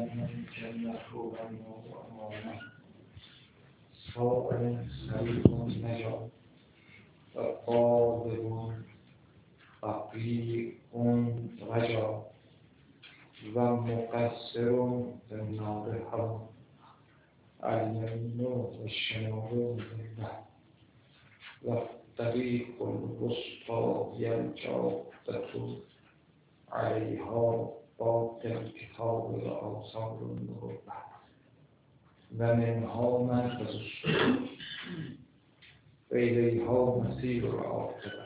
من جنت و امانه سائل سریع نجات و قادر بقیع رجا و مقصر در نار هوا الیمین و شمال و طریق الوسطی یلجادة علیها باقی الکتاب و آثار النبوة و منها منفذ السبل و الیها مسیر العاقبة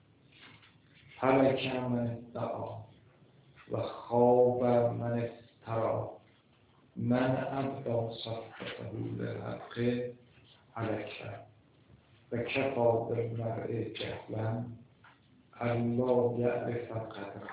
هلک من ادعا و خواب من افترا من ابدا صفحته للحق هلک و کفا بالمرء جهلا الا یعرف قدره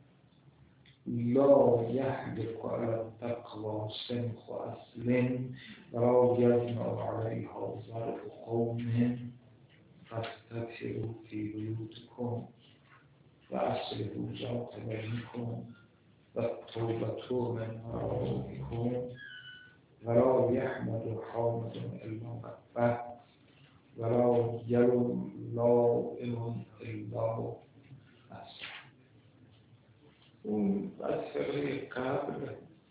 لا یحلق علی التقوی سمخ اصل ولا یجمع علیها ضرب قوم فاستتروا فی بیوتکم و اصلحوا ذات بینکم و التوبة من ورائکم ولا یحمد حامد الا ربه ولا یلوم لائم الا نفسه. اون از فرقه قبل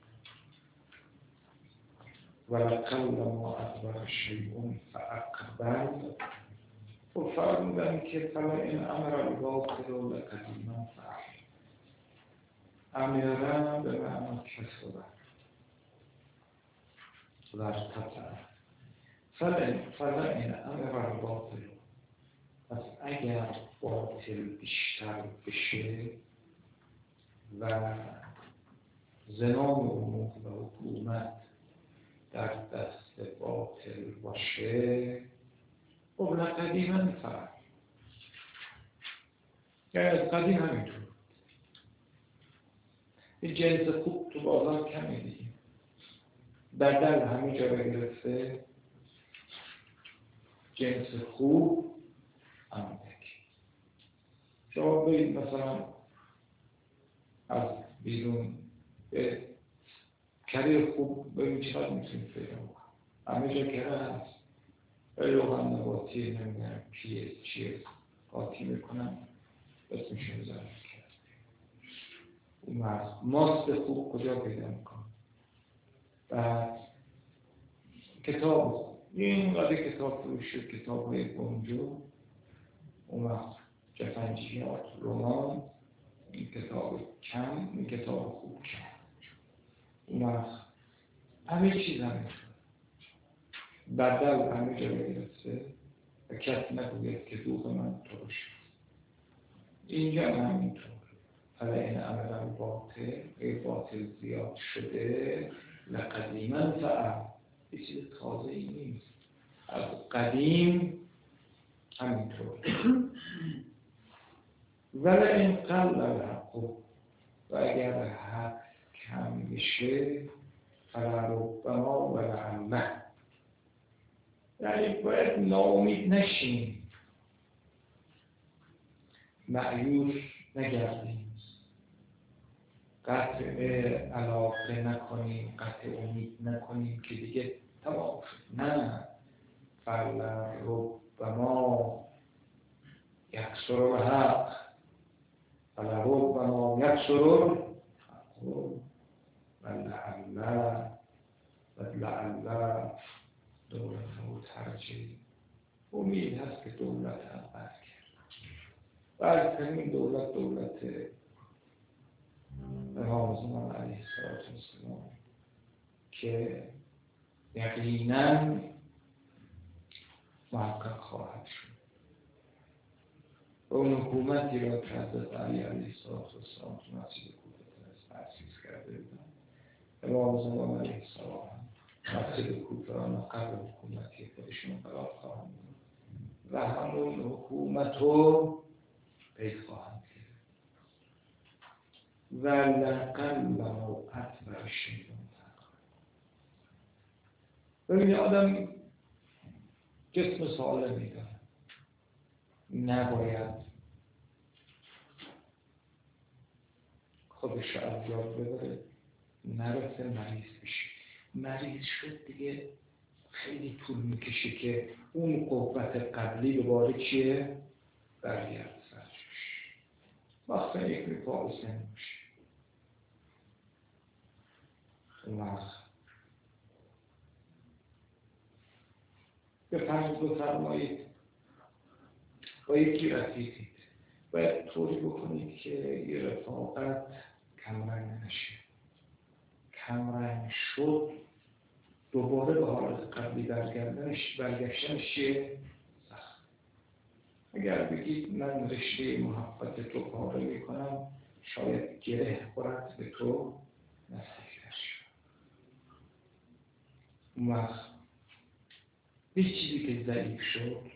ولقل ما ادبر شیء فاقبل و فرمودن که فلا این امر الباطل لقدیما فعل امیرا به معنی کسبه و ارتفع فلا این امر الباطل پس اگر باطل بیشتر بشه و زمام امور و حکومت در دست باطل باشه خب قدیما فعل یعنی از قدیم همینطور این جنس خوب تو بازار کمی دیگه بدل همه جا رو گرفته جنس خوب اندک شما برید مثلا از بیرون به کره خوب ببین چقدر میتونید پیدا کنید همه جا کره هست روغن نباتی نمیدونم چیه قاطی میکنم اسمش رو میذارم اون ماست خوب کجا پیدا میکنم بعد کتاب خوب این قدر کتاب فروش شد کتاب های گنجو اون وقت جفنجیات رمان این کتاب کم این کتاب خوب کم اون وقت همه چیز همه بدل همه جا گرفته و کسی نگوید که دوغ من ترش اینجا همینطور حالا این عمل باطل زیاد شده لقدیما فعل یه چیز تازه ای نیست از قدیم همینطور ولی این قل الحق و اگر حق کم بشه فلربما و لعله یعنی باید ناامید نشیم مأیوس نگردیم قطع علاقه نکنیم قطع امید نکنیم که دیگه تمام شد نه فلربما یکسر الحق فلربما یکسر الحق ولعل دولت رو ترجیح امید هست که دولت هم برد کرد این دولت امام زمان علیه السلام که یقینا محقق خواهد شد و اون حکومتی را که حضرت علی علیه السلام تو مسجد کوفه تأسیس کرده بودن امام زمان علیه السلام مسجد کوفه را نقل حکومتی خودشون قرار خواهند بود و همون حکومت رو پید خواهند کرد و لقل و اطبر شیطان ببینید آدم جسم سالمی داره نباید خودش از یاد ببره نرسه مریض بشه. مریض شد دیگه خیلی طول میکشه که اون قوت قبلی دوباره چیه؟ برگرد سرش. وقتا یک پا سن میشه. بفرمایید با یکی رفیقید باید طوری بکنید که یه رفاقت کمرنگ نشه. کمرنگ شد دوباره به حالت قبلی برگشتنش چیه؟ سخت. اگر بگید من رشته محبت تو پاره میکنم شاید گره خورد به تو نزدیک‌تر شد. اون وقت یه چیزی که ضعیف شد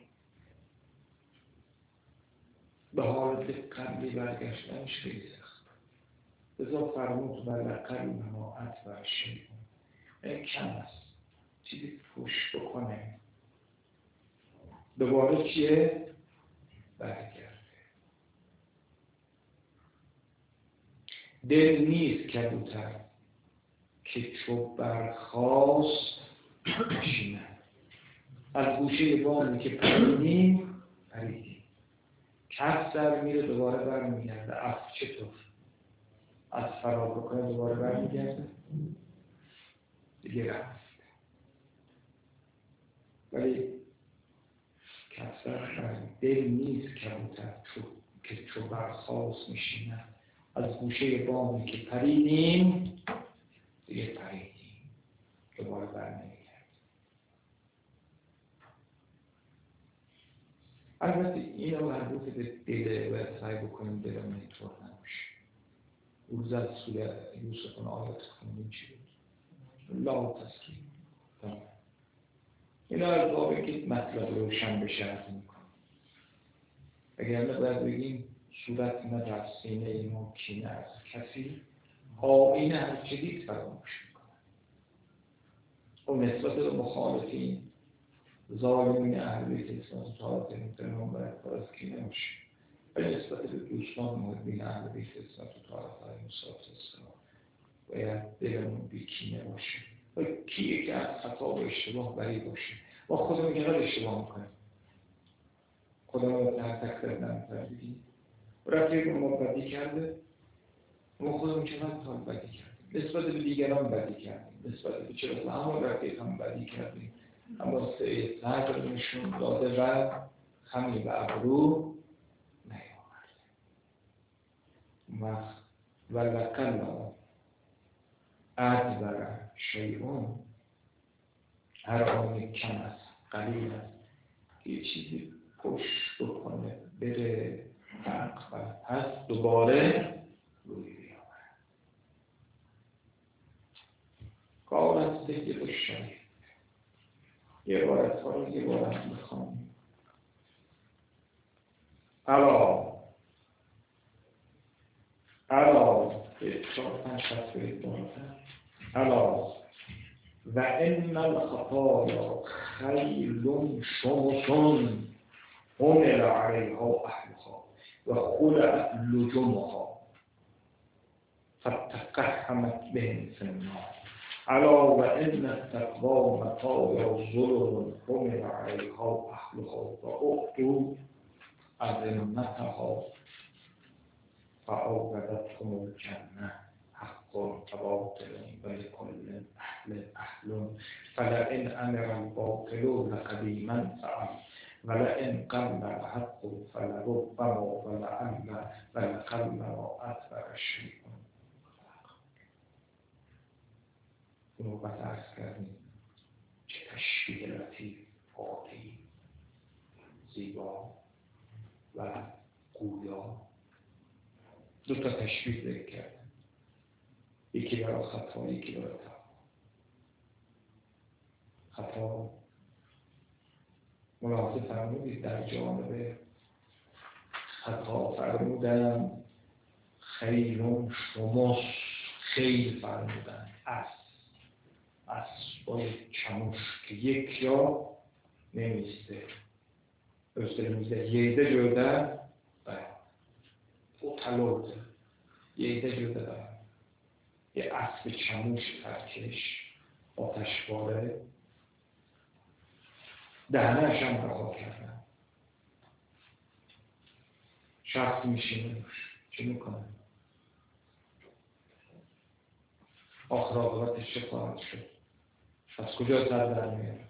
به حالت قبلی برگشتنش خیلی سخت. لذا فرمود ولقل ما اتبع شیء این کم است. چیزی پوش بکنه دوباره چیه؟ برگرده. دل نیست کبوتر که چو برخاست نشینه. از گوشه بامی که پریدیم کف در میره دوباره برمیگرده. اف چطور؟ از فرار بکنه دوباره برمیگرده؟ دیگه رفت. ولی کفر دل نیست کبوتر که چو برخاست میشینه. از گوشه بامی که پریدیم دیگه پریدیم دوباره برنمیگرد. البته این رو مربوط به دله و سعی بکنیم دلمون اینطور نباشه. روز از سوره یوسف اون آیات خونیم چی بود؟ لا تسلیم. این از بابه که مطلب روشن بشه عرض میکنم. اگر باید بگیم صورت نه در سینه ما کینه از کسی آینه هر چیزی فراموش میکنه. و نسبت به مخالفین ظالمین اهل بیت اسلام طاعت نمیتونم باید پر از کینه باشه. ولی نسبت به دوستان محبین اهل بیت اسلام طاعت های موسی اسلام باید دلمون بی کینه باشه. و کیه که از خطا و اشتباه بری باشه. ما خودمون چقدر اشتباه میکنیم. خودمون رو تحت نمیتونم بگیم. رفیق ما بدی کرده ما خودمون چقدر بدی کردیم. نسبت به دیگران بدی کردیم. نسبت به چرا همون رفیق هم بدی کردیم. اما صدر نشون داده و خمی به ابرو نیامد. ولقل ادبر شیئون هر آن کم است قلیل است که یه چیزی پشت بکنه بره حق و پس دوباره روی بیامد. کار از دیگه به شریف یه بارت ها رو یه بارت بخوانیم. الا به 4-5 شخص برید بارتر. الا و ان الخطایا خیل شمسون حمل علیها اهلها و خلعت لجمها فتقحمت بهم فی النار. الا و ان التقوی مطایا ظلم حمل علیها اهلها و اعطوا اذمتها فأوجدتهم الجنة حق وباطل ولكل أهل فلئن أمر الباطل لقديما فعل ولئن قل الحق فلربما ولعل ولقل وأكثر الشيء. نوبت عرض کردیم چه تشبیه لطیف عالی زیبا و گویا. 2 تا تشبیه ذکر کردم. یکی برای خطا یکی برای تقوا. خطا ملاحظه فرمودید در جانب خطا فرمودن خیلون شمس خیل فرمودن اسبای چموش که یک جا نمیسته ییده جوده او تلوده ییده جوده دارم یه اسب چموش سرکش آتشباره دهنش هم رها کردن. شخص میشینه روش چه میکنه؟ آخر عاقبتش چه خواهد شد؟ از کجا سر در میاره؟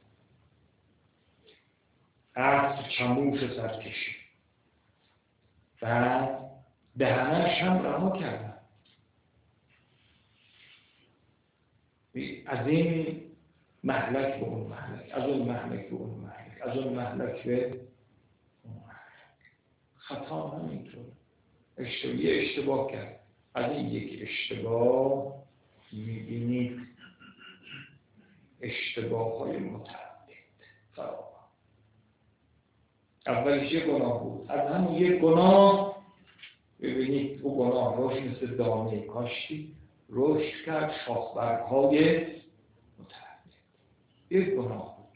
اسب چموش سرکشی بعد دهنش هم رها کردن. از این مهلک به اون مهلک، از اون مهلک به اون مهلک، از اون مهلک به اون مهلک. خطا همینطور یه اشتباه کرد. از این یک اشتباه میبینید اشتباه های متعدد فراوان. اولش یه گناه بود، از همون یک گناه ببینید او گناه رشد مثل دانه کاشتی رشد کرد، شاخبرهای متعدد. یک گناه بود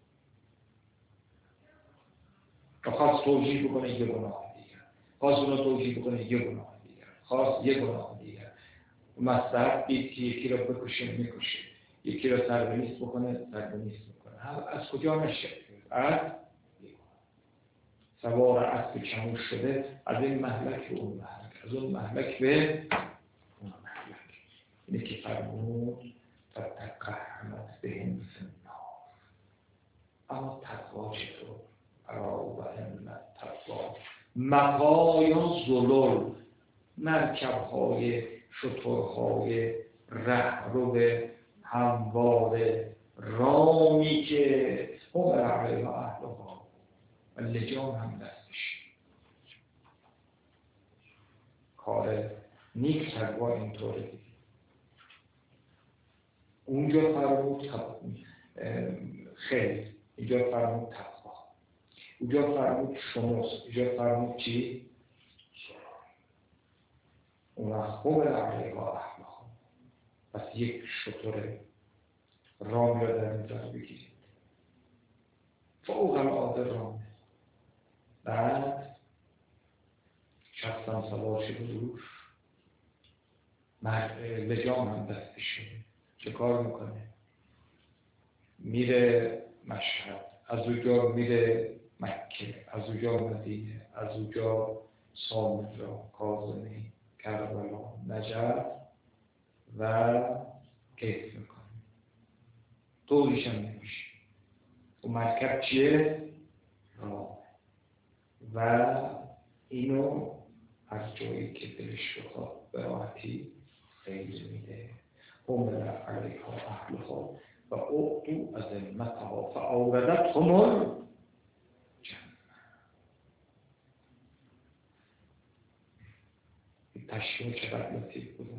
خواست توجیه بکنه یه گناه دیگر، خواست اون رو توجیه بکنه یه گناه دیگر، خواست یه گناه دیگر. مصلحت دید که یکی رو بکشه میکشه، یکی رو سربنیست بکنه سربنیست میکنه. از کجا نشه؟ از سوار اسب چموش شده، از این مهلک به اون مهلک، از اون مهلک به اون مهلک. اینه که فرمود فتقهمت بهم فی النار. اما تقوا چطور؟ الا و ان التقوا مطایا زلل، مرکب‌های شترهای رهرو هموار رامی که هم علیها اهلها و لجام هم دستش. کار نیک تقوا اینطوره دیگه. اونجا فرمود خیر، اینجا فرمود تقوا، اونجا فرمود شمس، اینجا فرمود چی؟ اون هم علیها اهلها. پس یک شتر رامی را در نظر بگیرید، فوق العاده رامه. بعد شخصم سوار شده روش، لجام هم دستش شده. چه کار میکنه؟ میره مشهد، از اونجا میره مکه، از اونجا مدینه، از اونجا سامرا، کاظمی، کربلا، نجف و کیف میکنه. طوریش هم نمیشه. و مرکب چیه؟ راه. و اینو از جایی که دلش بخواد به راحتی خیلی میده. هم علیها اهلها و اعطوا اذمتها فاوردتهم الجنة. این تشریح چقدر لطیف بودن.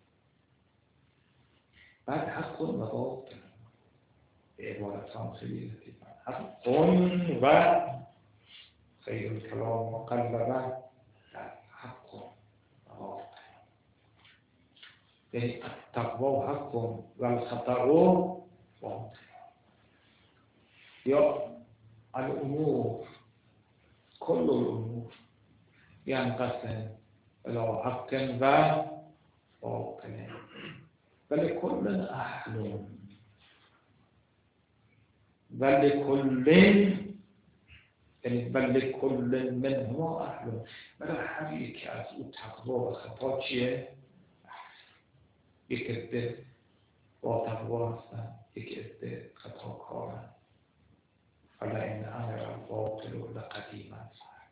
بعد حق و باطل، به عبارت هم خیلی لطیفن. حق و خیر الکلام و قلبه در حق و باطل. یعنی التقوا حق و الخطأ باطل. یا الامور کل الامور ینقسم الی حق و باطل ولکل اهل ولکل، یعنی ولکل منهما اهل. برای هر یکی از او تقوا و خطا چیه؟ یک عده با تقوا هستن، یک عده خطاکارن. فلئن امر الباطل لقدیما فعل.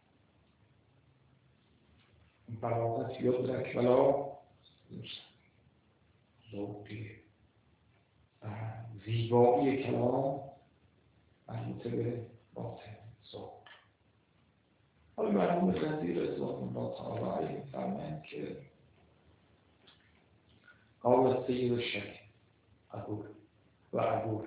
بلاغت یدرک ولا یوصف. ذوقی و زیبایی کلام مربوط به باطن ذوق. حالا مرحوم خضیر رضوان الله تعالی علیه می‌فرمایند که قال سید الشیخ ابو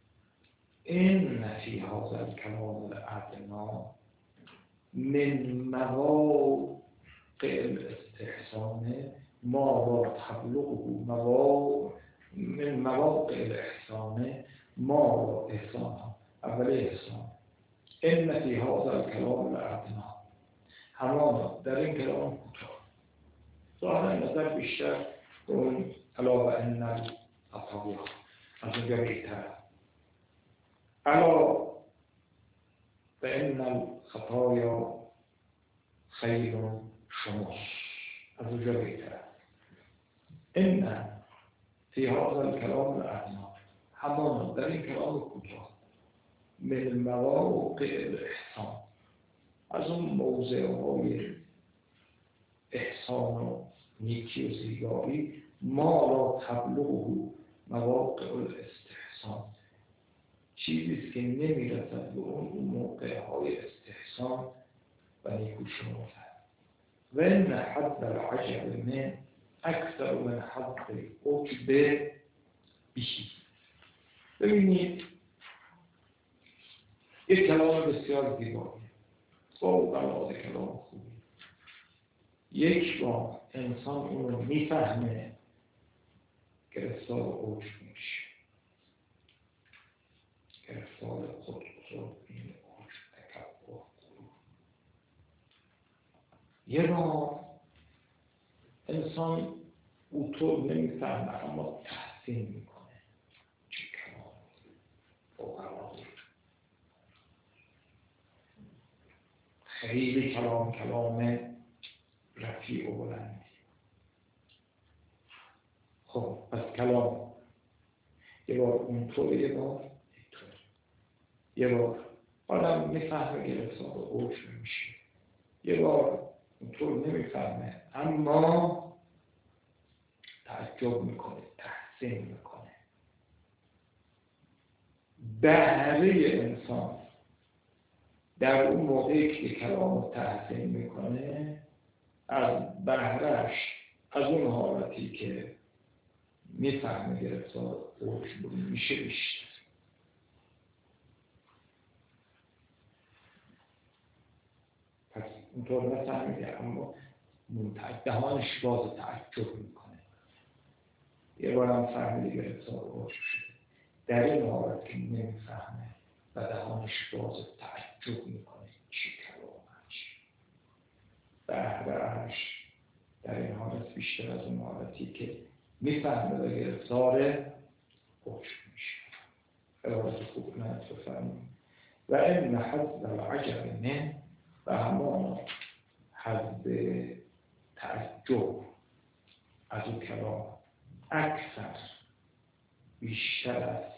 إن في هذا الكلام الأدنى من مواقع الاستحسان ما لا تبلغه من مواقع الإحسان ما لا إحسان. اولی إحسان إن في هذا الكلام الأدنى، همان در این کلام کوتاه. ظاهرا نظر بیشتر اون الا و ان الخطایا از اونجا بهتر الا و ان الخطایا خیر شما از اونجا بهتر ان فی هذا الکلام الادنی همان در این کلام کوتاه من مواقع الاحسان از اون موضعهای احسان و نیکی و زیبایی ما را تبلغه مواقع الاستحسان چیزی که نمیرسد به اون موقعهای استحسان و نیکوشمردن و ان حد العجب من اکثر من حد العجب بیشی. ببینید یک کلام بسیار زیبایی فوق‌العاده کلام خوبی یک بار انسان اون رو میفهمه گرفتار عجب میشه گرفتار خود این عجب تکبر یه بار انسان اونطور نمیفهمه اما تحسین میکنه چه کلام فوق‌العاده خیلی کلام رفیع و بلندی. خب پس کلام یه بار اونطور یه بار اینطور یه بار آدم میفهمه گرفتار عجب میشه یه بار اونطور نمیفهمه اما تعجب میکنه تحسین میکنه. بهره انسان در اون موقعی که کلام رو تحسین میکنه از بهرهش از اون حالتی که میفهمه گرفتار عجب میشه بیشتر. پس اونطور نفهمیده اما دهانش باز تعجب میکنه. یه بار هم فهمیده گرفتار عجب شده در این حالت که نمیفهمه و دهانش باز تعجب میکنه چی کلامش بهرهش در این حالت بیشتر از اون حالتی که میفهمه و گرفتار عجب میشه. عبارت خوب نهت بفرمیم و ان حظ العجب من و همان حظ تعجب از اون کلام اکثر بیشتر است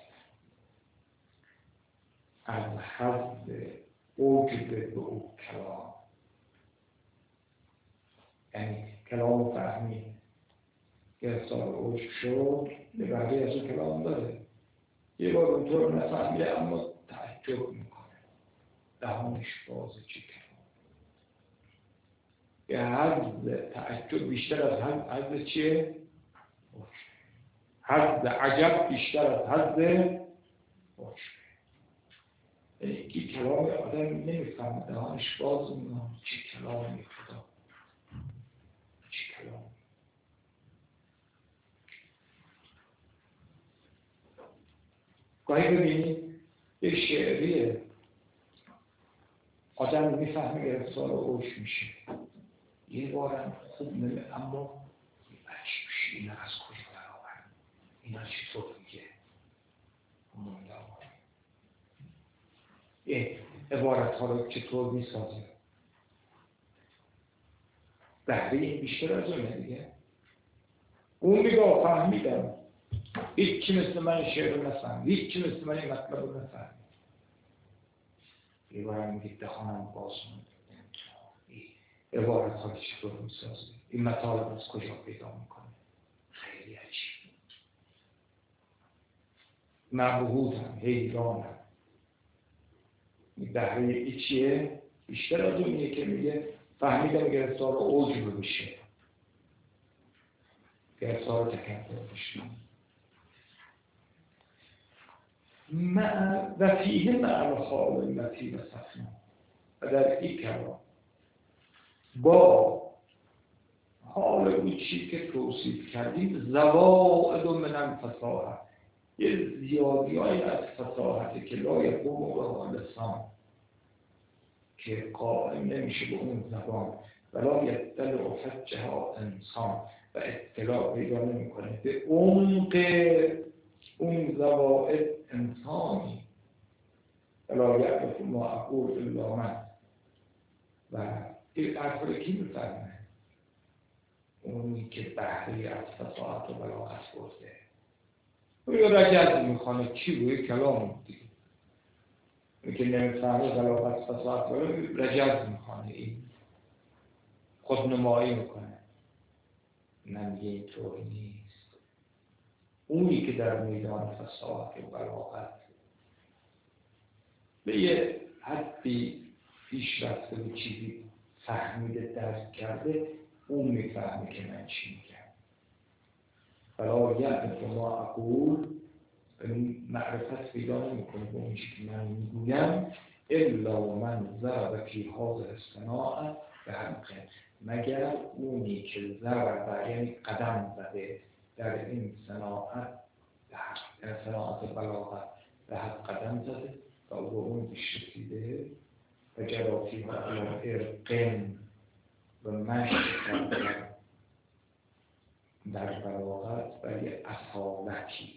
از حظ عجب به اون کلام. یعنی کلام فهمی گرفتار عجب شد به بقیه از اون کلام داره یه بار اونطور نفهمیده اما تعجب میکنه دهانش بازه چی کلام یه حظ تعجب بیشتر از حظ چیه؟ حظ عجب بیشتر از حظ عجب. یکی کلام آدم نمیفهمه دهانش باز میکنه چی کلامی خدا چی کلام. گاهی ببینید یک شعریه آدم میفهمه گرفتار عجب میشه یه بارم خوب نمیه اما عجیب میشه اینا از کجا برآورد اینا چطور میگه مونده این عبارت ها رو چطور میسازه بهره این بیشتر از اونه دیگه. اون میگه فهمیدم هیچی مثل من شعر رو نفهم هیچی مثل من این مطلب رو نفهم یه بارم میگه دهانم باز مونده این عبارت ها رو چطور میسازه این مطالب از کجا پیدا میکنه خیلی عجیب مبهوتم حیرانم. بهره ای چیه؟ بیشتر از اونیه که میگه فهمیدم گرفتار عجب میشه گرفتار تکبر میشه و فیه معنی خالتی و صفنا و در این کلام با حال اون چی که توصیف کردیم زوائد من الفصاحه یه زیادی های از فصاحته که لا یقوم به لسان که قائم نمیشه به اون زبان ولا یطلع حجها انسان و اطلاع پیدا نمی‌کنه به عمق اون زوائد انسانی لا یعرف ما اقول الا من و این حرفا کی می‌فهمه؟ اونی که بهره از فصاحت و بلاغت برده. روی رجز میخوانه کی روی کلام دیگه اونی که نمیفهمه بلاغت فصاحت رجز میخوانه، این خودنمایی میکنه. نمیگه اینطور نیست. اونی که در میدان فصاحت و بلاغت به یه حدی پیش رفته و چیزی فهمیده درک کرده، اون میفهمه که من چی میگم. فلا یعرف ما اقول، معرفت پیدا نمیکنه به اون چی که من میگویم الا من ضرب فی هذا الصناعة بحلقه، مگر اونی که ضرب یعنی قدم زده در این صناعت، در صناعت بلاغت به حق قدم زده و او اون پیش رسیده و جرافی ها ارقن و مشق کرده در بلاغت و یه اصالتی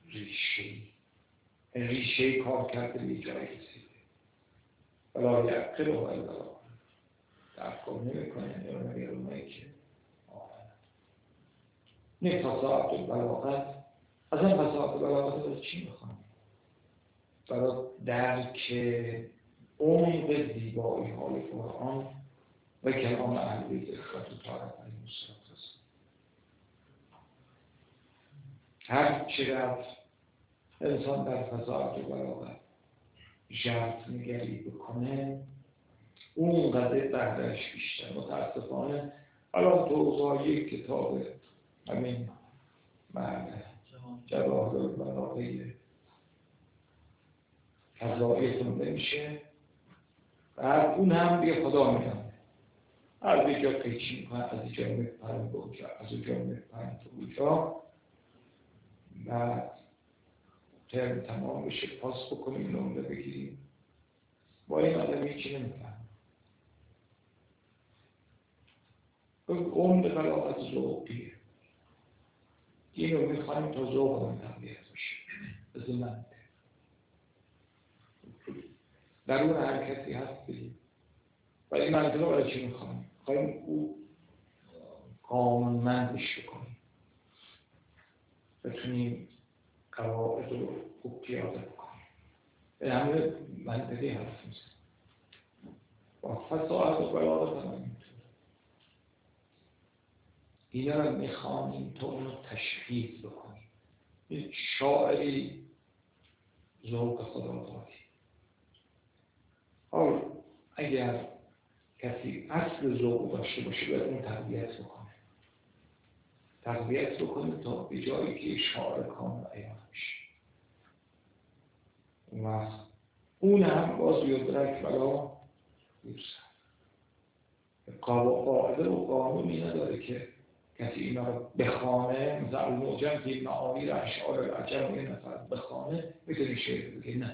ریشه کار کرده به جای رسیده. ولا یعقل و الا درکار نمی‌کنه یا اونایی که نه فصاحت و بلاغت. اصلا فصاحت و بلاغت رو چی می‌خوام؟ برای درک عمق زیبایی های قرآن و کلام اهل بیت اخوة الطاهرة علیهم السلام. هر چقدر انسان در فصاحت و بلاغت ژرف نگری بکنه اونقدر بهره‌اش بیشتر. متاسفانه الان تو اوضاع یک کتاب همین جواهر البلاغه فضایی خونده میشه و اون هم دیگه خدا میدونه، از اینجا قیچی میکنه، از اینجا میپرن به اونجا، از اونجا میپرن به اونجا، بعد ترم تمام بشه پاس بکنیم نمره بگیریم. با این آدم هیچی نمیفهم. عمق بلاغت ذوقیه. اینو میخوایم تا ذوق هم تقویت بشه. از من در اون هر کسی هست بگیم و این منطقه برای چی میخوایم؟ خواهیم او قانونمندش بکنیم، بتونیم قواعد رو خوب پیاده بکنیم. به همه منطقه هست میزن با فصاحت و بلاغت هم اینطور. اینا رو میخوانیم تا اون رو تشخیص بکنیم. این شاعری ذوق خدا داری. حالا اگر کسی اصل ذوق داشته باشه باید اون تقویت بکنه تا به جایی که شعار کامل عیان بشه. و اون هم باز یدرک ولا یوسف. قاعده و قانونی نداره که کسی اینا رو بخوانه، مثل المعجم که معانی اشعار العجم یه نفر بخوانه میتونی شعر بگه. نه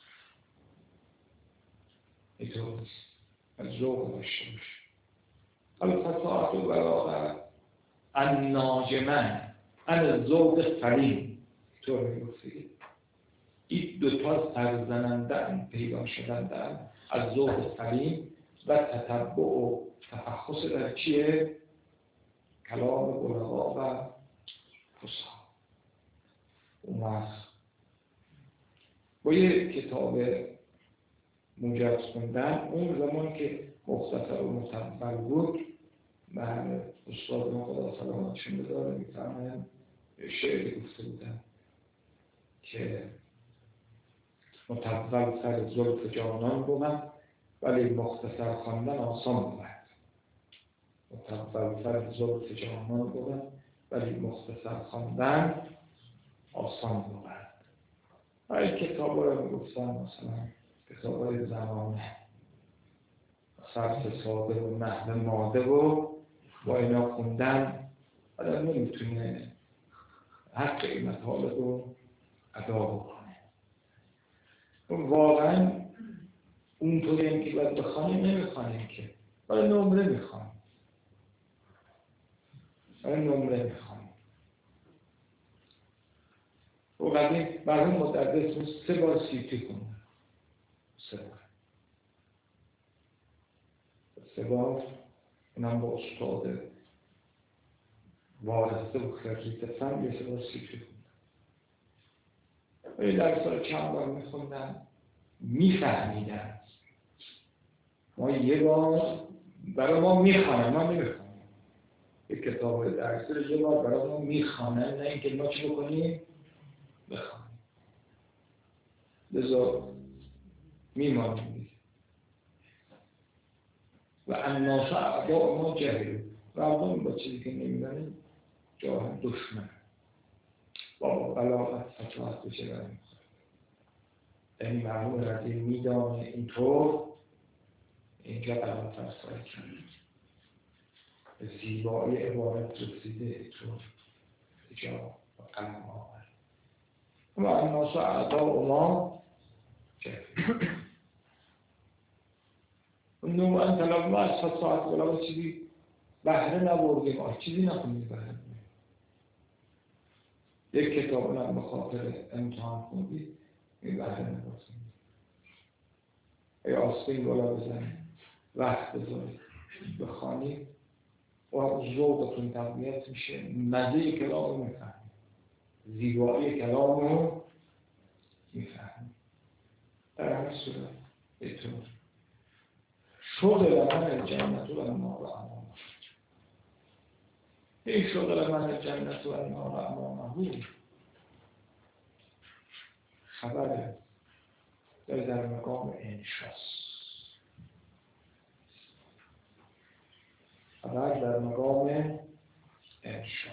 اینطور نیست. از ذوق داشته باشه. الفصاحت و بلاغت الناجمن عن ذوق فرین طور میگفتی این دوتا سرزننده پیدا شدن از ذوق فرین و تتبع و تفحص در چیه؟ کلام بلغا و فصحا. اون وقت با یک کتاب موجز خوندن اون زمان که مختصر و متول بود، من استاد ما خدا سلامتشون بداره میفهمم شعری گفته بودم که متول سر زلف جانان بود ولی مختصر خواندن آسان بود. متول سر زلف جانان بود ولی مختصر خواندن آسان بود. این کتاب رو میگفتن مثلا کتاب های زمانه صرف ساده و نحو ماده و با اینا خوندن آدم نمیتونه حق این مطالب رو ادا بکنه. واقعا اونطوری هم که باید بخوانیم نمیخوانیم که برای نمره میخوانیم. نمره میخوانیم. و قدیم مرحوم مدرس 3 بار سیتی خوندن. 3 بار اونم با استاد وارسته و خریت فن 3 بار سیتی خوندن. ولی در سال چند بار میخوندن میفهمیدن. ما یه بار برای ما میخوانن، ما نمیخوانیم. یک کتاب درسی رو یه بار برای ما میخوانن، نه اینکه ما چی بکنیم؟ بخوانیم. لذا میمانیم دیگه. و الناس اعداء ما جهلوا. مردم با چیزی که نمیدانیم جاه دشمن با بلاغت فتوحت بشه بریم. یعنی مرحوم رضی میدانه اینطور اینجا بلاغت فرسایی کرده. به زیبایی عبارت رسیده اینطور اینجا با قلم آورد. و الناس اعداء ما جهلوا. اونو انت لما از فتوحت بلاغت چیزی بهره نبردیم، چیزی نخونیم بهره. یک کتاب اونم بخاطر امتحان خوندید این بهره نبردیم. ای آستین بالا بزنید، وقت بذارید بخوانید و ذوقتون تقویت میشه، مزه کلام رو میفهمید، زیبایی کلام رو میفهمید. در هر صورت اینطور شغل من جنت و النار امامه. این شغل من جنت و النار امامه خبره در مقام انشاست. خبر در مقام انشا،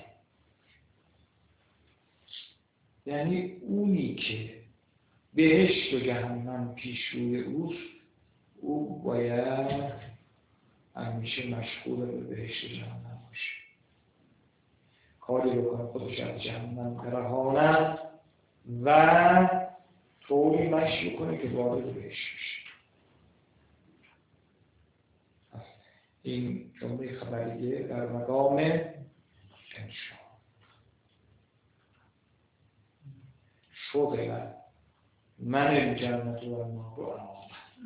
یعنی اونی که بهشت و جهنم پیش روی اوست، او باید همیشه مشغول به بهشت و جهنم باشه، کاری بکنه خودش از جهنم برهاند و طوری مشی کنه که وارد بهشت بشه. این جمله خبریه در مقام انشا. شغل من الجنت و النار امامه.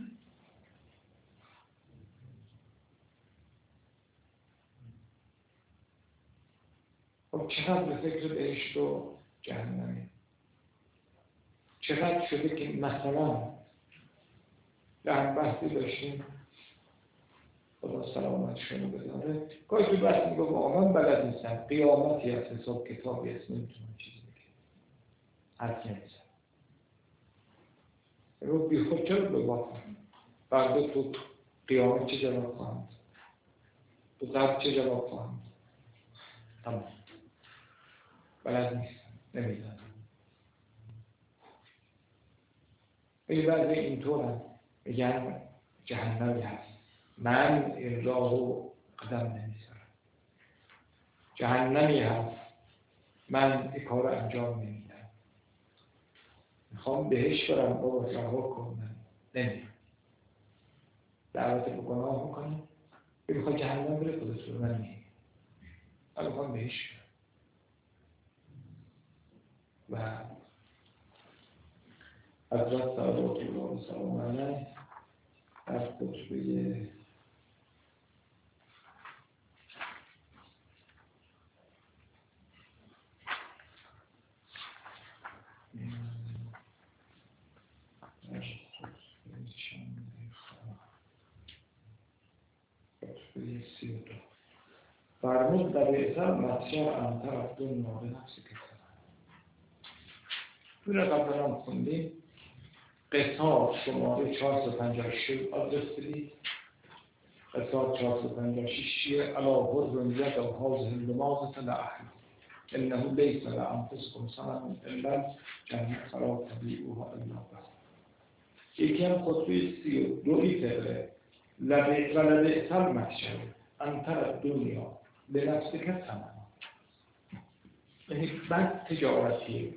خب چقدر به فکر بهشت و جهنمی؟ چقدر شده که مثلا در بحثی داشتیم خدا سلامتشون رو بداره، گاهی تو بحث میگه واقعا بلد نیستن قیامتی از حساب کتابی اسم نمیتونم چیزی بگه، حرف نمیزن رو بی خود چرا ببافن؟ فردا تو قیامت چه جواب خواهند؟ تو قبل چه جواب خواهند؟ تمام بلد نیستن، نمیدن. این وضع اینطور هم میگن جهنمی هست، من این راهو قدم نمیذارم. جهنمی هست، من این کار رو انجام نمیدم. میخوام بهش برم، بابا رها کن، من نمیدم. دعوت به گناه میکنم، میخوای جهنم بره خودت رو، من نمیدم. من میخوام بهش برم. و حضرت صلوات الله و سلام علیه در خطبه فرمود در ایسر مطشر انتر از دنیا به نفس کسر. توی قبل هم خوندیم قصار شماره 456 آدرس بدید. قصار 456 چیه؟ علا حضر ید و حاضر لماغت لأحل انه لیس لأنفسكم سنن الا جنت فلا تبیعوها الا بس. یکی هم خطبه 32 تقره ولبئسل مطشر انتر دنیا به نفس کسر. یعنی بد تجارتیه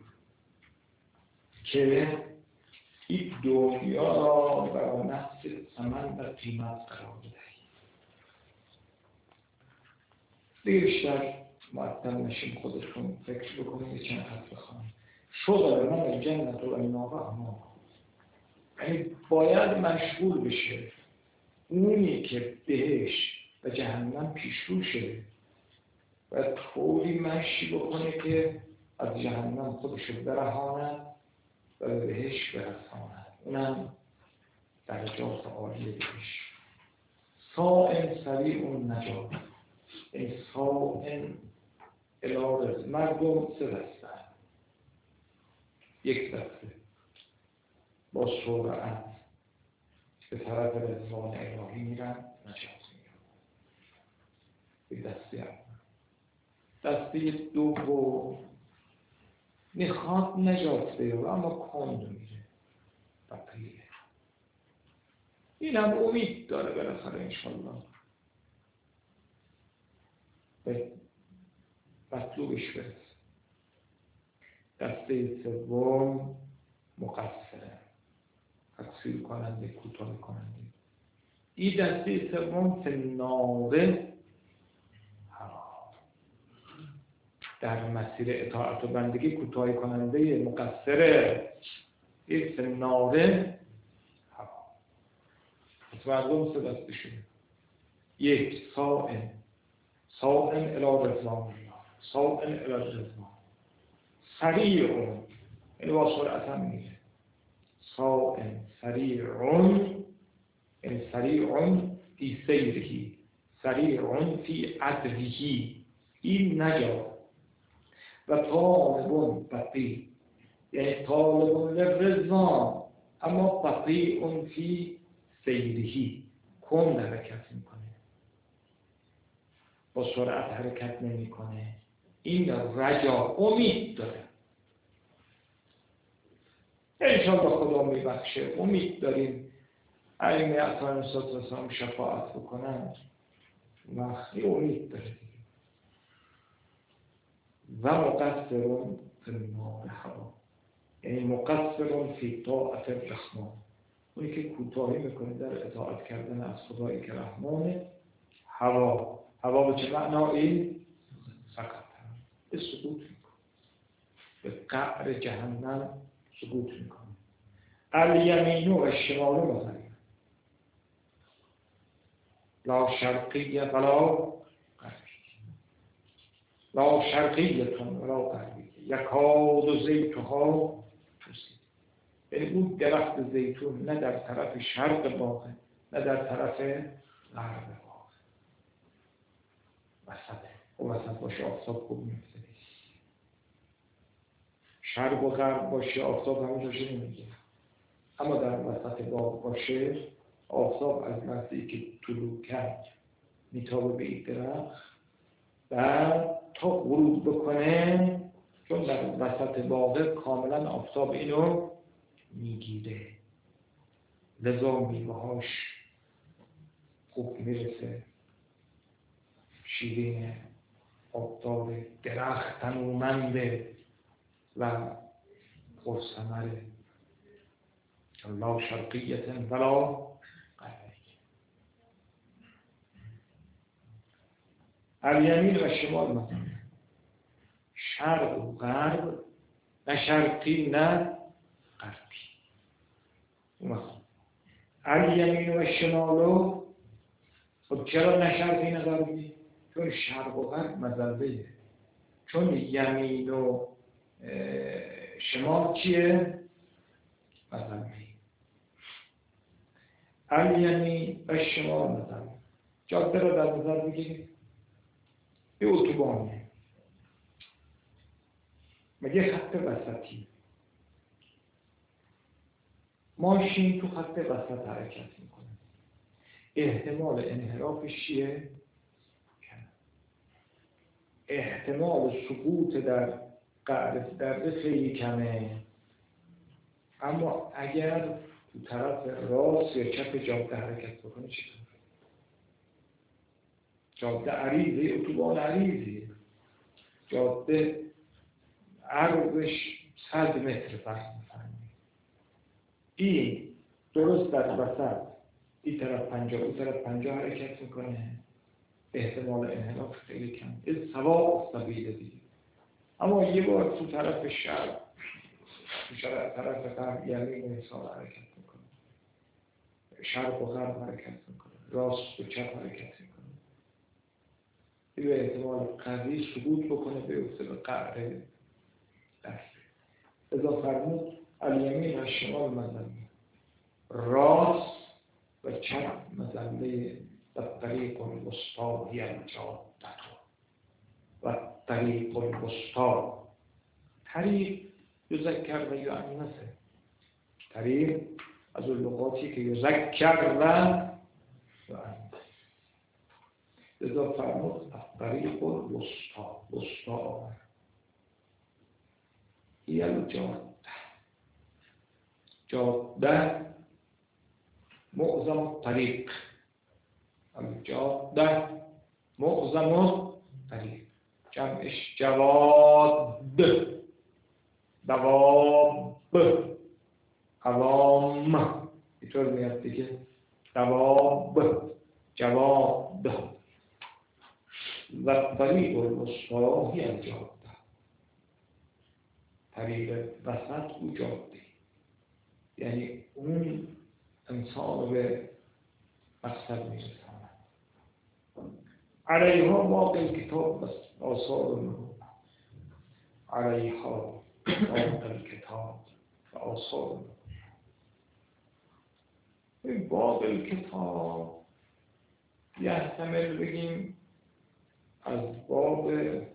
که این دنیا را برای نفس ثمن و قیمت قرار بدهید. دیگه بیشتر معطل نشیم، خودتون فکر بکنیم یه چند خط بخونیم. شغل من الجنة و النار اما، یعنی باید مشغول بشه اونی که بهش و جهنم پیشروشه و طوری مشی بکنه که از جهنم خودشو برهاند و به بهش برساند. اونم درجات عالی بهش. صائم سریع النجات، این صائم الارز. مردم سه دسته، یک دسته با سرعت به طرف رضوان الهی میرن، نجات میگن. به دسته اول. دسته دوم میخواد نجات بیاره اما کند میره و پیره. این هم امید داره بالاخره انشالله به مطلوبش برسه. دسته سوم مقصره، تقصیر کننده، کوتاه کننده. این دسته سوم فناره در مسیر اطاعت و بندگی کوتاه کننده، مقصره. این فناره هوا. از مردم سه دسته شده. یک صائم الی رضوان، صائم الی رضوان، سریع این با سرعت هم میره. صائم سریع این سریع فی سیرهی، سریع فی عدوهی، این نجات. و طالبون بطیع، یعنی طالبون للرضوان اما بطیع فی سیرهی، کند حرکت میکنه، با سرعت حرکت نمیکنه. این رجا، امید داره، انشاءالله خدا میبخشه، امید داریم ائمه اطهار السلام شفاعت بکنن و خیلی امید داره. و مقصرون فی النار هوا، یعنی مقصرون فی طاعت الرحمن، اونی که کوتاهی میکنه در اطاعت کردن از خدایی که رحمانه. هوا به چه معنا؟ این سقط، به سقوط میکنه، به قعر جهنم سقوط میکنه. الیمین و الشمال مثلا لا شرقیه ولا غربی، لا شرقیتون ولا غربی، یکاد زیتها توسید. یعنی اون درخت زیتون نه در طرف شرق باغه نه در طرف غرب باغه، وسطه. او وسط باشه آفتاب خوب میفته. شرق و غرب باشه آفتاب همون جاشه نمیگه، اما در وسط باغ باشه آفتاب از لحظه‌ای که طلوع کرد میتابه به این درخت و تا غروب بکنه، چون در وسط باغ کاملا آفتاب اینو میگیره، لذا میوه‌هاش خوب میرسه، شیرین، آبدار، درخت تنومنده و پرثمره. لا شرقیت ولا غربی. الیمین و شمال مثلا شرق و غرب، نه شرقی نه غربی. الیمین و شمالو، خب چرا نه شرقی نه غربی؟ چون شرق و غرب مذله، چون یمین و شمال چیه؟ مذله. الیمین و شمال مذله. جاده رو در نظر بگیرید، یه اتوبانه، مگه خط وسطی، ماشین تو خط وسط حرکت میکنه، احتمال انحرافش چیه؟ احتمال سقوط در قعر خیلی کمه. اما اگر تو طرف راست یا چپ جاده حرکت بکنه چطور؟ جاده عریضه، اتوبان عریضه، جاده عرضش 100 متر فرض می‌کنید. این درست در وسط، این طرف 50 اون طرف 50 حرکت میکنه، احتمال انحراف خیلی کم، این سواء السبیل دیگه. اما یه بار تو طرف شرق، تو طرف غرب یعنی انسان حرکت میکنه، شرق و غرب حرکت میکنه، راست و چپ حرکت میکنه، این به احتمال قوی سقوط بکنه بیفته به قعر دست. ازا فرمود الیمین و شمال مزله، راست و چپ مزله و طریق الوسطی هی الجاده و طریق الوسطی. طریق یذکر و یؤنثه، طریق از لغاتی که یذکر و یؤنث. ازا فرمود طریق الوسطی، وسطی هی الجاده، جاده معظم الطریق، الجاده معظم الطریق، جمعش جواد، دواب، عوام، اینطور میاد دیگه، دواب، جواد. و طریق الوسطی هی الجاده، طریق وسط او جاده، یعنی اون انسان رو به مقصد میرساند. علیها باقی الکتاب و آثار النبوة، علیها باقی الکتاب و آثار النبوة. این باقی الکتاب یحتمل بگیم از باب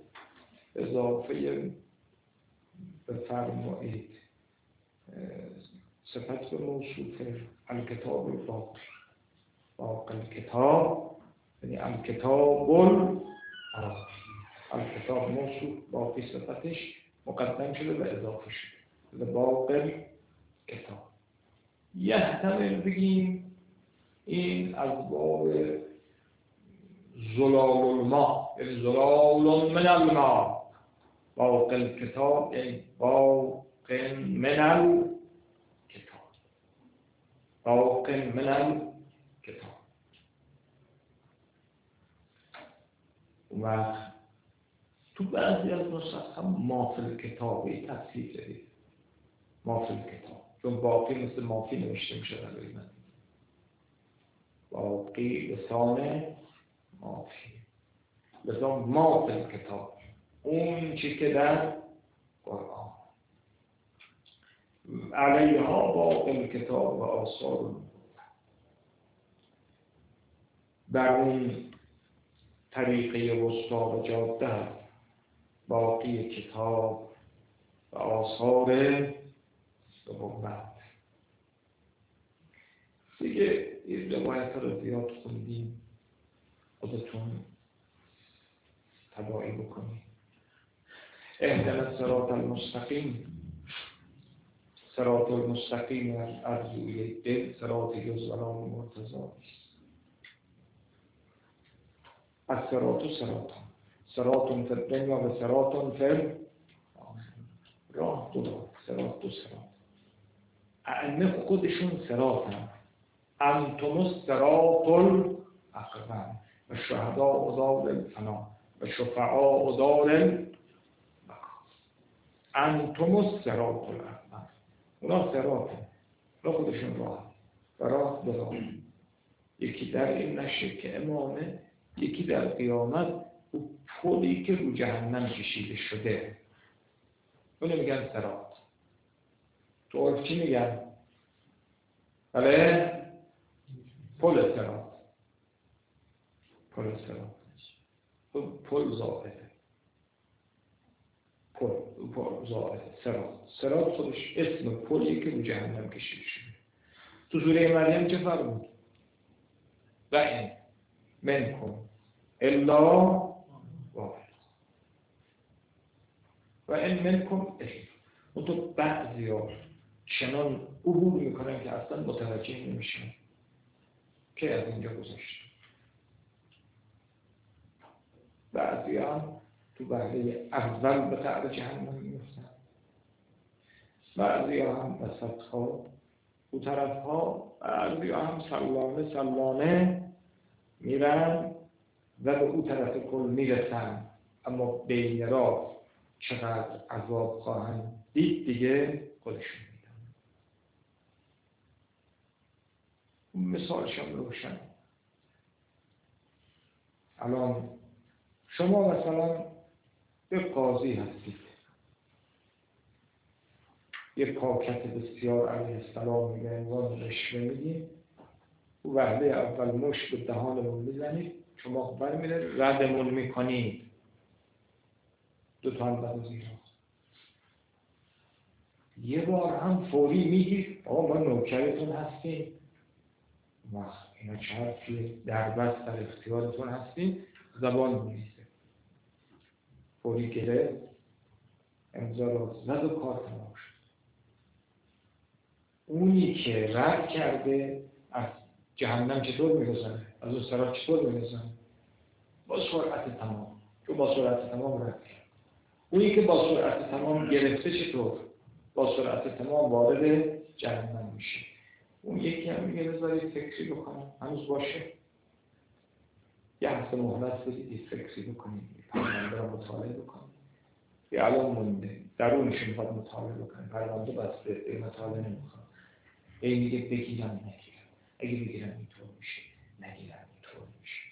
اضافه بفرمایید صفت به موصوفه الکتاب باقی، باقی الکتاب یعنی الکتاب الکتاب موصوف، باقی صفتش مقدم شده و اضافه شده به باقی کتاب. یحتمل بگیم این از باب زلال الماء، یعنی زلال من الماء، باقی الکتاب یعنی باقی من الکتاب، باقی من الکتاب. و تو بعضی از نسخ هم ما فی الکتابی تفسیر دارید، ما فی الکتاب، چون باقی مثل مافی نوشته میشه در قیمت، باقی لسان مافی، لسان ما فی الکتاب، اون چی که در قرآن. علیها باقی الکتاب و آثار، در اون طریقه وسطا و جاده باقی کتاب و آثار نبوت. دیگه این روایت رو زیاد خوندیم، خودتون تبعی بکنید. اهدنا الصراط المستقیم، صراط المستقیم از روی دل، صراط یزدان مرتضی است. از صراط صراط فی الدنیا و صراط فی راه دو، صراط ائمه خودشون صراطن، انتم الصراط الاقوم و شهداء دار الفنا و شفعاء دار البقا. انتم الصراط الاقوم، اونا صراطن، اونا خودشون راه و راه دو راه، یکی در این نشه که امامه، یکی در قیامت او پلی که رو جهنم کشیده شده، اونو میگن صراط. تو عرف چی میگن؟ بله؟ پل صراط، پل صراط، پل زائده، پل زائده، صراط خودش اسم پلی که رو جهنم کشیده شده. تو سوره مریم چه فرمود؟ و این منکم الا واحد و این منکم الا. اون تو بعضی ها چنان عبور میکنن که اصلا متوجه نمیشن که از اینجا گذاشت. بعضی ها تو بحله اول به قعر جهنم میفتن، بعضی ها هم وسط ها تو طرف ها، بعضی ها هم سلانه میرن و به او طرف کل میرسن، اما بین راه چقدر عذاب خواهند دید دیگه خودشون میدن. اون مثالشم روشن. الان شما مثلا به قاضی هستید، یه پاکت بسیار علیه السلام به عنوان رشوه میدید، او وهله اول مشت به دهانمون میزنید، شما برمیره ردمون میکنید، 2 تا هم زیرا. یه بار هم فوری میگید آقا ما نوکرتون هستیم، وقت اینا چه حرفیه، در بست در اختیارتون هستیم، زبان میریزه. فوری گرفت، امضا را زد و کار تمام شد. اونی که رد کرده از جهنم چطور میگذاره؟ از اون سراب چطور میگذاره؟ با سرعت تمام. چون با سرعت تمام رد کرد. اونی که با سرعت تمام گرفته چطور؟ با سرعت تمام وارد جهنم میشه. اون یکی هم میگه بذارید فکری بکنم، هنوز باشه. یه هفته مهلت بدید فکری بکنید، پرونده را مطالعه بکنید. یه الان مونده، درونش میخواد مطالعه بکنید، پرونده بسته، مطالعه نمیخواد. میگه بگیرم نگیرم، اگه بگیرم اینطور میشه، نگیرم اینطور میشه.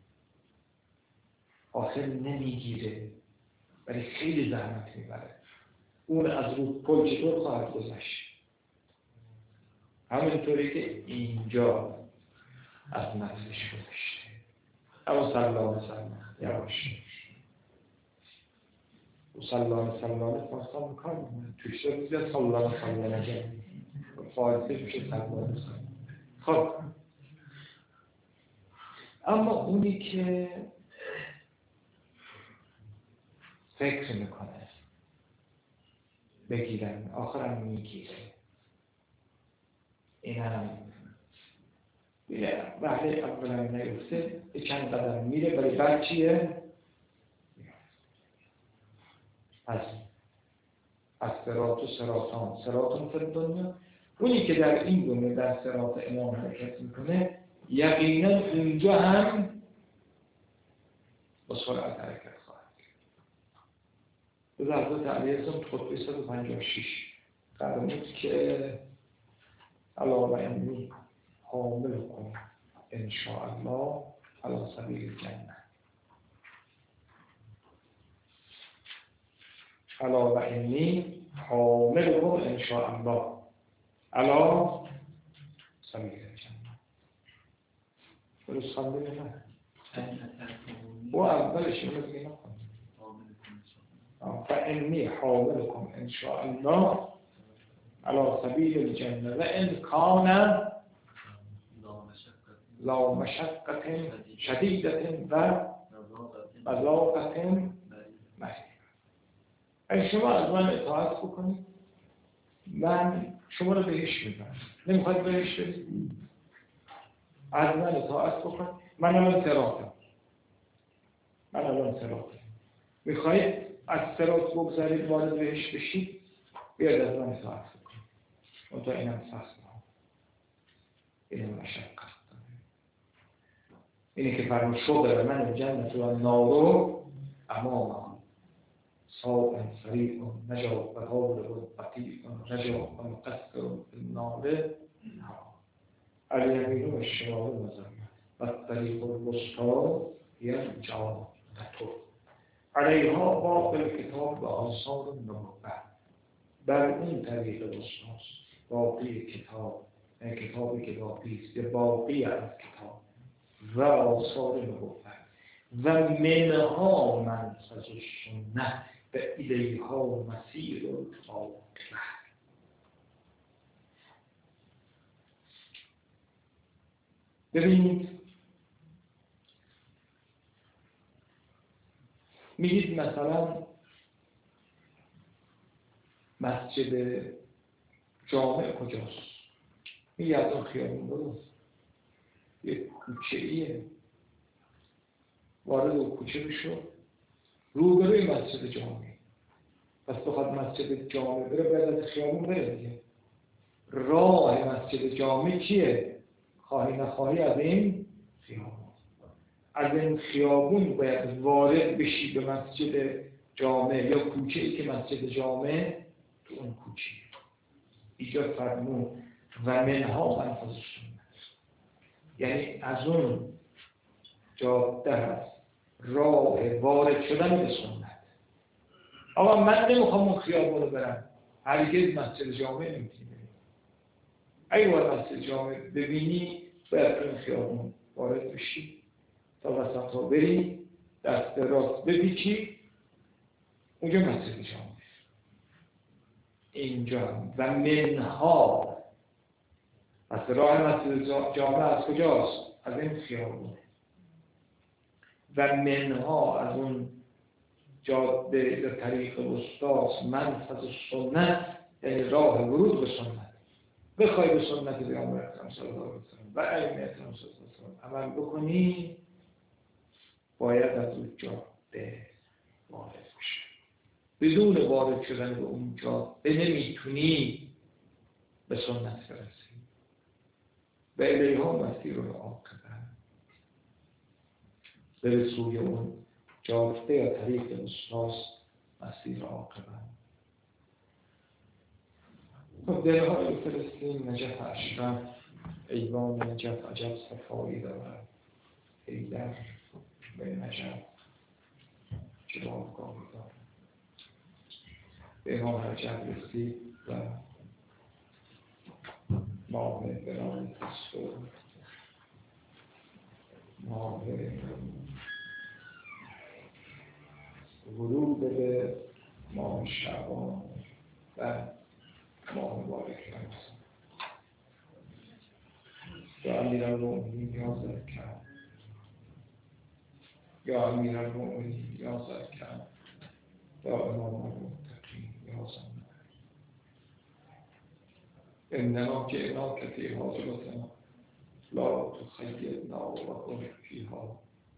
آخر نمیگیره، ولی خیلی زحمت میبره. اون از رو پل چطور خواهد گذشت؟ همینطوری که اینجا از نفسش گذشته. اما سلام یواش و سلام فاصله میکنم توش رو میزید سلام نگه فاصله میشه سلام. خب اما اونی که فکر میکنه بگیرن آخرم میگیره، این هم وحله اولا نیفته، چند قدم میره ولی بعد چیه؟ از صراط و صراطان فی الدنیا. اونی که در این دنیا در صراط امام حرکت میکنه یقینا اونجا هم با سرعت حرکت خواهد کرد. به حضرت علیه السلام خطبه 156 فرمود که علاوه انی حاملکم ان شاء الله علی سبیل الجنه. علاوه انی حاملکم ان شاء الله علی سبیل الجنه. درست خونده نه؟ و اولش اینو دیگه نخونده. فانی حاملکم ان شاء الله علی سبیل الجنه و ان کان لا مشقت شدیدت و مذاقت مهین. اگه شما از من اطاعت بکنید من شما رو بهش میبرم. نمیخواید بهش برید؟ از من اطاعت بکن. من الان صراطم. میخواید از صراط بگذارید وارد بهش بشید، بیاید از من اطاعت بکن. اون تا اینم سخت هم، اینم مشقت. اینه که فرمود شغل من جنت و نارو امام صاعا سریع نجا و قابل و قطیع نجا و مقصر النار الیمین و الشمال مزمن و الطریق الوسطی یرجع تطر علیها باب الکتاب و آثار النبوة. بر اون طریق وسطاست باقی کتاب، کتابی که باقی است، باقی از کتاب و آثار نبوة و منها منهج السنه و الیها مسیر العاقبه. ببینید میگید مثلا مسجد جامع کجاست؟ میگه از اون خیابون برو، یک کوچه ایه، وارد اون کوچه بشو، روبروی مسجد جامع. پس بخواد مسجد جامع بره باید از خیابون بره دیگه. راه مسجد جامع چیه؟ خواهی نخواهی از این خیابون. از این خیابون باید وارد بشی به مسجد جامع یا کوچه‌ای که مسجد جامع تو اون کوچه ایجاد فرمون و منها منفذ سنت، یعنی از اون جاده هست راه وارد شدن به سنت. آقا من نمیخوام اون خیابون رو برم، هرگز مسجد جامع نمیتونی بریم. اگه باید مسجد جامع ببینی باید این خیابون وارد بشی تا وسط ها بری، دست راست بپیچی، اونجا مسجد جامع. اینجا و منها، پس راه مسجد جامع از کجاست؟ از این خیابونه. و منها از اون جاده یا طریق وسطاست منفذ سنت، یعنی راه ورود به سنت. بخوای به سنت پیامبر اکرم صلی الله علیه و سلم و ائمه اکرام صلی الله علیه و سلم عمل بکنی، باید از اون جاده وارد بشی. بدون وارد شدن به اون جاده نمیتونی به سنت برسی. و الیها مسیر العاقبه، به سوی اون جاده یا طریق وسطاست مسیر عاقبه. خب دلهای فلسطین نجف اشرف، ایوان نجف عجب صفایی دارد، ایدر به نجف جوابگاهی دارد. به امام رجب رسید و ماه برای تصور، ماه ورود به ماه شعبان و ماه مبارک رمضان. یا امیرالمؤمنین یا زرکن، یا امیرالمؤمنین یا زرکن، یا امام المتقین یا زمان. اننا جئناک فی حاجتنا لا تخیرنا و کن فیها.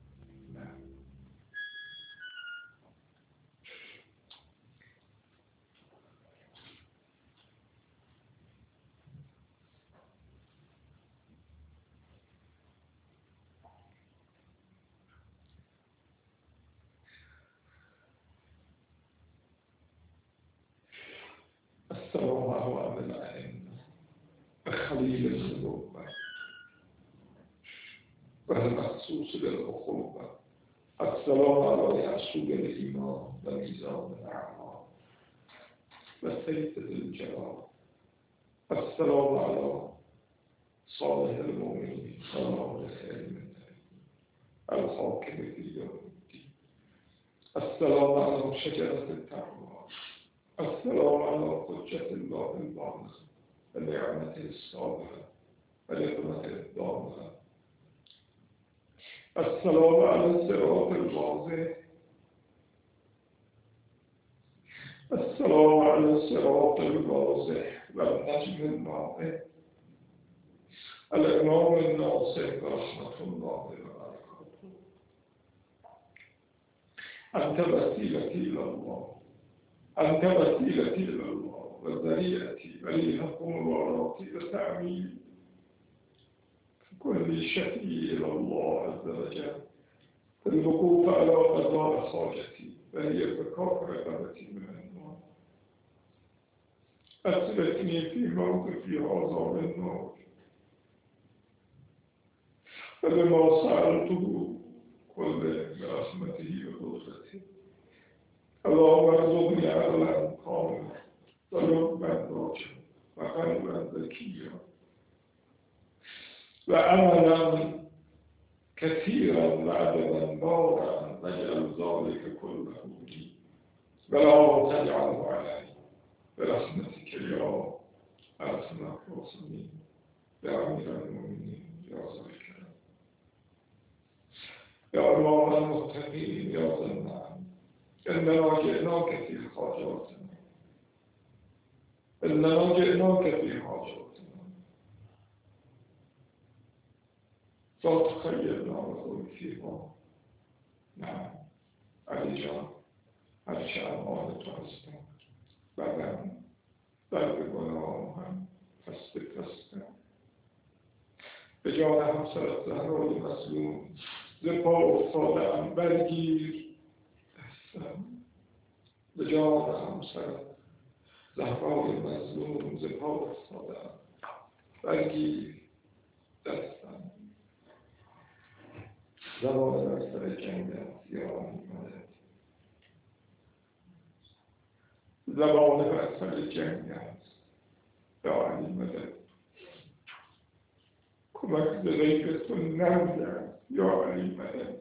السلام على الأئمة خليل النبوة والمخصوص بالأخوة. السلام على يعصوب الإيمان وميزان الأعمال وسيد الجلال. السلام على صالح المؤمنين وعلى خير من الحاكم في يوم الدين. السلام على شجرة التقوى. السلام على حجة الله البالغ ونعمته الصالحة ونعمته الضامنة. السلام على الصراط الواضح. السلام على الصراط الواضح والنجم الناطق. الإمام الناصر رحمة الله وبركاته. أنت وسيلتي إلى الله، أنت وسيلتي إلى الله وذريعتي وليحكم مراتي وتعميمي. كل شفيع إلى الله عز وجل الوقوف على قضاء حاجتي وهي فكاك رقبتي من النار. أثبتني في موقفي هذا من النار فبما سألته كل برحمته وقدرته. اللهم ارزقني عقلا كاملا ولبا راجعا وقلبا ذكيا وعملا كثيرا وعددا بارعا واجعل ذلك كله لي ولا تجعله علي برحمتك يا ارحم الراحمين يا امير المؤمنين يا ذا الكرم يا امام المتقين يا ذا النعم. إننا جئناك في حاجاتنا، إننا جئناك في حاجاتنا لا تخيرنا وقل فيها. نعم علی جان، هرچه اعمال تو هستم بدن درد گناه هم پس بفرستم به جان همسرت زهرای مظلوم ز پا افتادم برگیر دستم به جان همسرم زهرای مظلوم ز پا افتادم برگیر دستم زبان بر سر جنگ است یا مدد زبان بر سر جنگ است یا علی مدد کمک ز غیر تو ننگرد یا علی مدد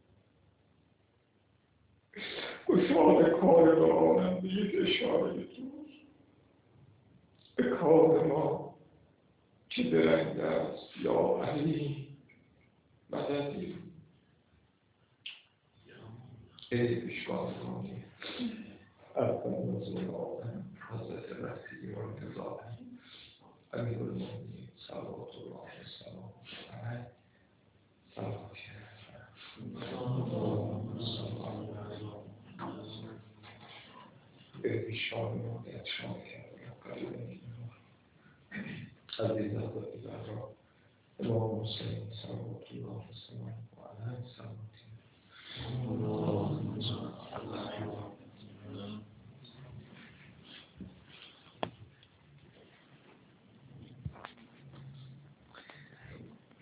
گشاد کار رانم به یک اشاره توست به کار ما چه درنگ است یا علی مددی ای پیشوازانی ارکان نزولان حضرت رفتی و انتظار امیر المؤمنین صلوات الله و سلام علیه سلام به پیشوازان اتشان کردن عزیز حضرت زهرا امام حسین